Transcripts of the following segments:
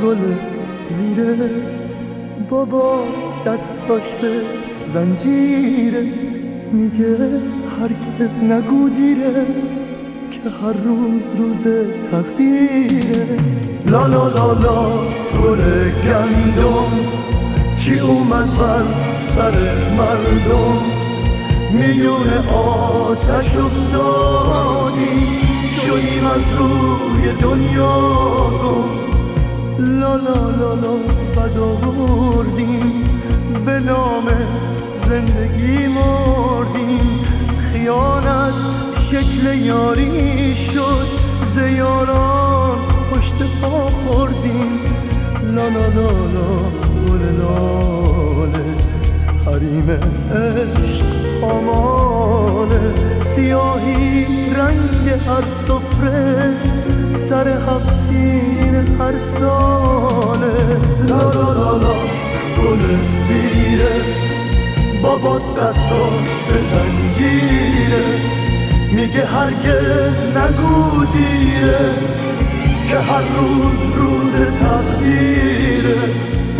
گل زیره، بابا دستاش به زنجیره، میگه هرگز نگو دیره که هر روز روز تقدیره. لا لا لا لا گل گندم چی اومد بر سر مردم، میون آتش افتادیم شدیم از روی دنیا گم. لا لا لا لا بد آوردیم به نام زندگی مردیم، خیانت شکل یاری شد ز یاران پشت پا خوردیم. لا لا لا لا گل لاله حریم عشق پاماله، سیاهی رنگ هر سفره سر هفسین هر ساله. لا لا لا لا گل زیره، بابا دستاش به زنجیره، میگه هرگز نگو دیره که هر روز روز تقدیره.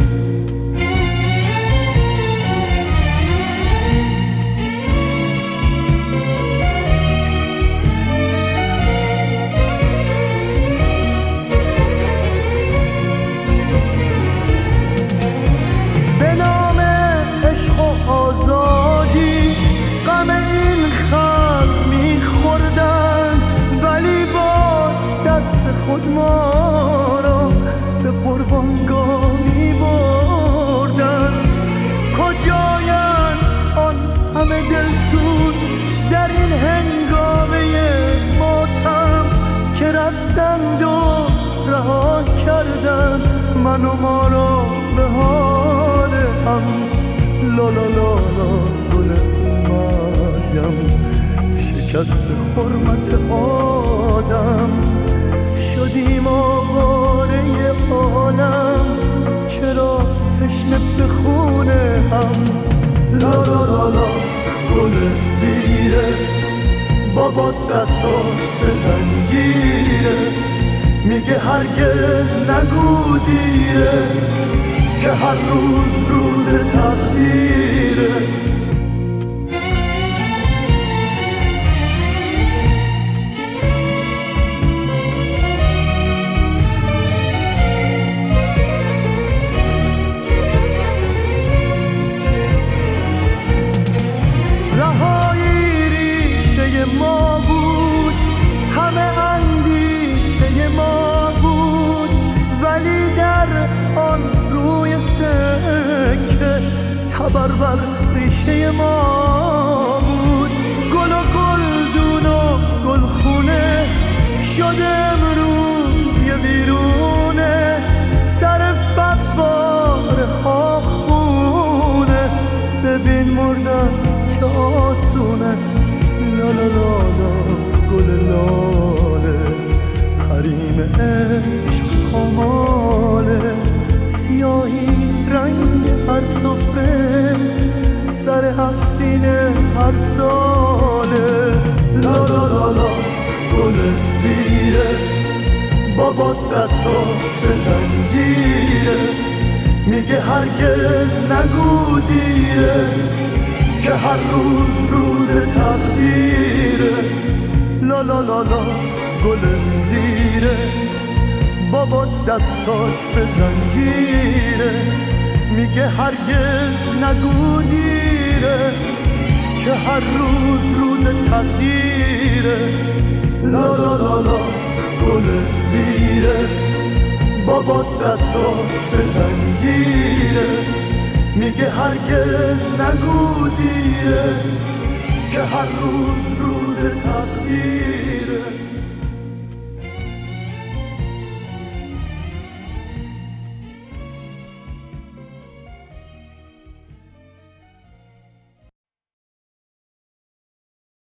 به نام عشق و آزادی غم این خلق میخوردن، ولی با دست خود ما را به قربانگاه میبردن. کجاین آن همه دلسوز در این هنگامه ماتم که رفتند و رها کردند من و ما را به حال هم. لا لا لا لا گل مریم شکست حرمت آدم، شدیم آواره عالم چرا تشنه به خون هم. لا لا لا لا گل زیره، بابا دستاش به زنجیره، میگه هرگز نگو دیره که هر روز روز تقدیره. رهایی ریشه ما بود، همه اندیشه ما بود، ولی در آن روی سکه تبر بر ریشه ما بود. گل و گلدون و گلخونه شده امروز یه ویرونه، سر فواره ها خونه، ببین مردن چه آسونه. لا لا لا لا گل لاله حریم عشق پاماله، سیاهی رنگ هر سفره سر هفسین هر ساله. لا لا لا لا گل زیره، بابا دستاش به زنجیره، میگه هرگز نگو دیره که هر روز روز تقدیره. لا لا لا لا گل زیره، بابا دستاش به زنجیره، میگه هرگز نگو دیره که هر روز روز تقدیره. لا لا لا لا گل زیره، بابا دستاش به زنجیره، میگه هرگز نگو دیره که هر روز روز تقدیره.